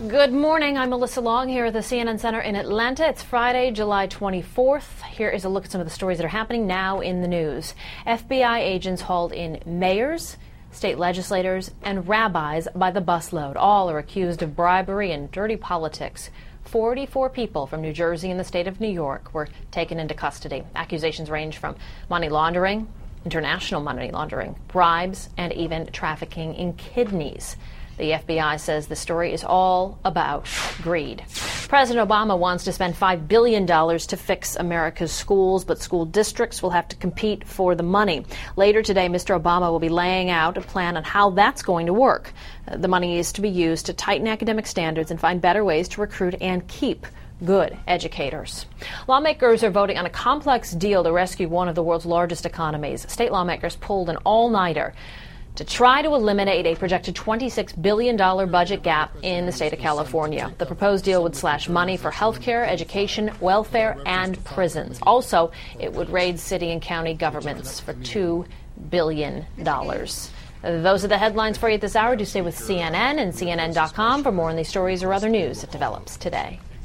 Good morning. I'm Melissa Long here at the CNN Center in Atlanta. It's Friday, July 24th. Here is a look at some of the stories that are happening now in the news. FBI agents hauled in mayors, state legislators, and rabbis by the busload. All are accused of bribery and dirty politics. 44 people from New Jersey and the state of New York were taken into custody. Accusations range from money laundering, international money laundering, bribes, and even trafficking in kidneys. The FBI says the story is all about greed. President Obama wants to spend $5 billion to fix America's schools, but school districts will have to compete for the money. Later today, Mr. Obama will be laying out a plan on how that's going to work. The money is to be used to tighten academic standards and find better ways to recruit and keep good educators. Lawmakers are voting on a complex deal to rescue one of the world's largest economies. State lawmakers pulled an all-nighter to try to eliminate a projected $26 billion budget gap in the state of California. The proposed deal would slash money for health care, education, welfare, and prisons. Also, it would raid city and county governments for $2 billion. Those are the headlines for you at this hour. Do stay with CNN and CNN.com for more on these stories or other news that develops today.